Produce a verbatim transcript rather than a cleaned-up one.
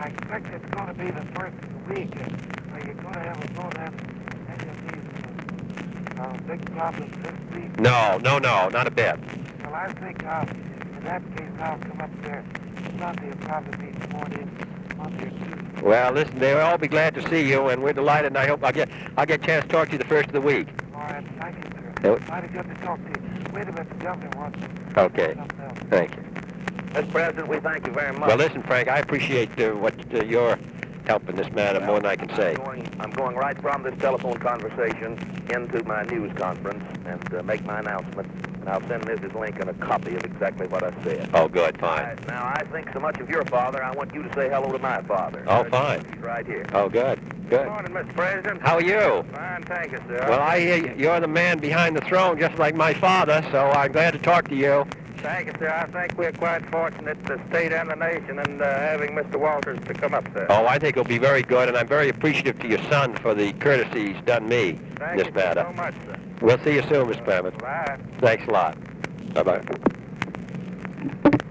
I expect it's going to be the first of the week. Uh, Are you going to have a vote on any of these uh, uh, big problems this week? No, no, no, not a bit. Well, I think uh, in that case I'll come up there Sunday and probably be sworn in Monday or Tuesday. Well, listen, they'll all be glad to see you, and we're delighted, and I hope I'll get, I'll get a chance to talk to you the first of the week. All right, thank you, sir. Oh. Mighty good to talk to you. Wait a minute, the governor wants Okay, something else. thank you. Mister President, we thank you very much. Well, listen, Frank, I appreciate uh, what uh, your help in this matter more than I can say. I'm going, I'm going right from this telephone conversation into my news conference and uh, make my announcement. And I'll send Missus Lincoln a copy of exactly what I said. Oh, good, fine. Right, now, I think so much of your father, I want you to say hello to my father. Oh, Uh, fine. He's right here. Oh, good, good. Good morning, Mister President. How are you? Fine, thank you, sir. Well, I hear you're the man behind the throne, just like my father, so I'm glad to talk to you. Thank you, sir. I think we're quite fortunate, the state and the nation, in uh, having Mister Walters to come up, sir. Oh, I think it'll be very good, and I'm very appreciative to your son for the courtesy he's done me in Thank this you matter. so much, sir. We'll see you soon, Mister Pavitt. Bye. Thanks a lot. Bye-bye.